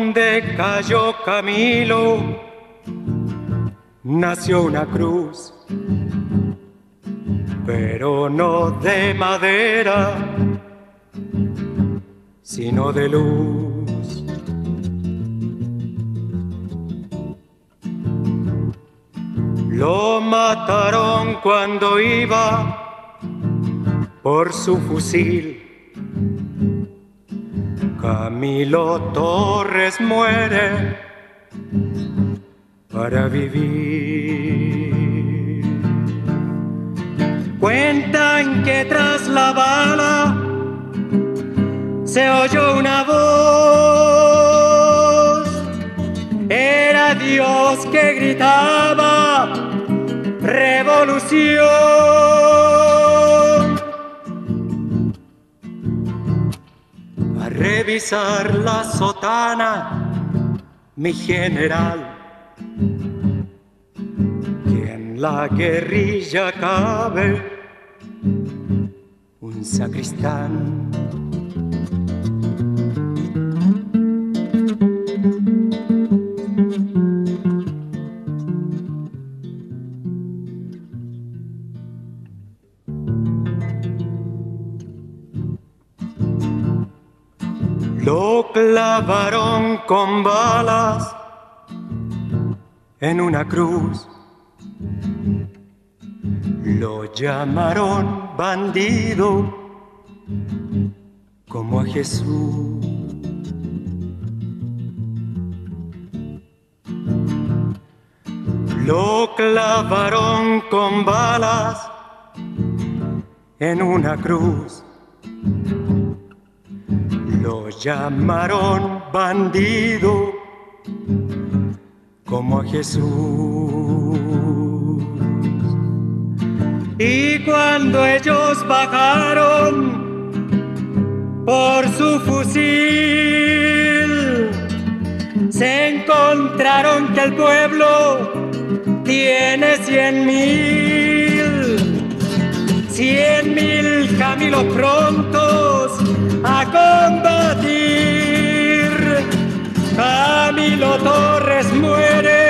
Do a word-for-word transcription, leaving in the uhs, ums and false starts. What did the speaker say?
donde cayó Camilo nació una cruz, pero no de madera, sino de luz. Lo mataron cuando iba por su fusil. Camilo Torres muere para vivir. Cuentan que tras la bala se oyó una voz. Era Dios que gritaba: ¡revolución! A revisar la sotana, mi general, que en la guerrilla cabe un sacristán. Lo clavaron con balas en una cruz. Lo llamaron bandido como a Jesús. Lo clavaron con balas en una cruz. Lo llamaron bandido como a Jesús. Y cuando ellos bajaron por su fusil, se encontraron que el pueblo tiene cien mil, cien mil Camilos prontos a combatir. Camilo Torres muere